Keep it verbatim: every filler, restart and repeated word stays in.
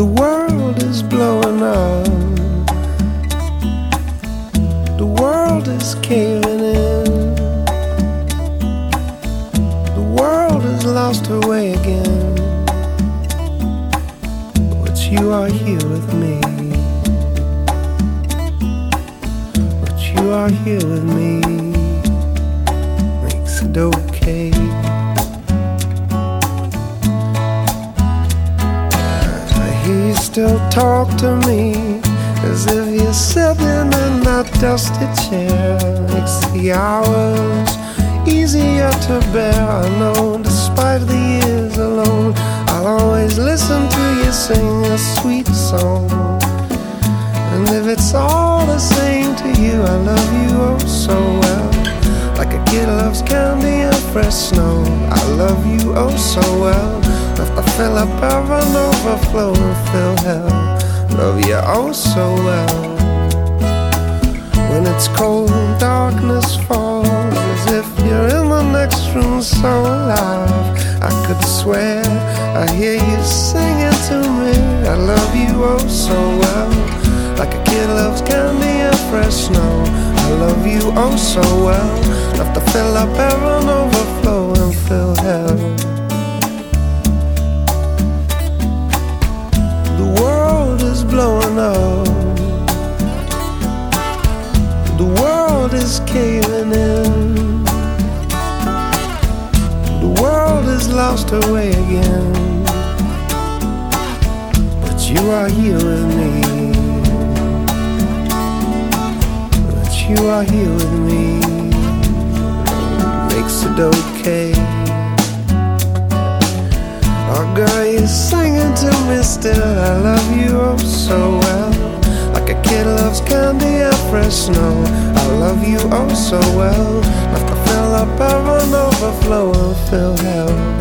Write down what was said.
The world is blowing up. The world is caving in. The world has lost her way again. But you are here with me. But you are here with me. Makes it okay. You still talk to me as if you're sitting in that dusty chair. Makes the hours easier to bear. I know, despite the years alone, I'll always listen to you sing a sweet song. And if it's all the same to you, I love you oh so well. Like a kid loves candy and fresh snow, I love you oh so well. Enough to fill up heaven, overflow and fill hell. Love you oh so well. When it's cold and darkness falls, as if you're in the next room so alive, I could swear I hear you singing to me. I love you oh so well. Like a kid loves candy and fresh snow, I love you oh so well. Enough to fill up heaven, overflow and fill hell. Blowing up. The world is caving in. The world has lost her way again. But you are here with me. But you are here with me. Makes it okay. Oh girl, you're singing to me still. I love you oh so well. Like a kid loves candy and fresh snow, I love you oh so well. Enough to fill up heaven, overflow and fill hell.